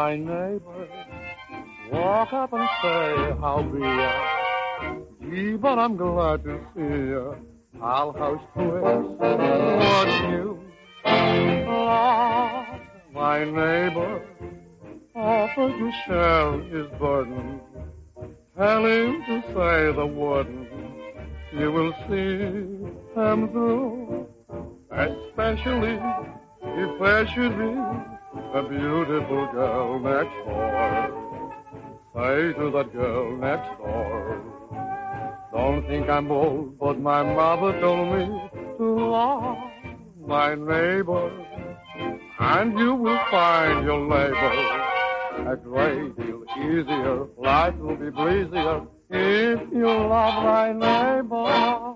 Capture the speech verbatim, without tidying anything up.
my neighbor. Walk up and say, how be ya? Gee, but I'm glad to see ya. I'll house twist. What's new? Lord, my neighbor offered to share his burden. Tell him to say the wouldn't. You will see him through. Especially if there should be a beautiful girl next door. Say to that girl next door, don't think I'm bold, but my mother told me to love my neighbor. And you will find your labor a great deal easier. Life will be breezier if you love thy neighbor.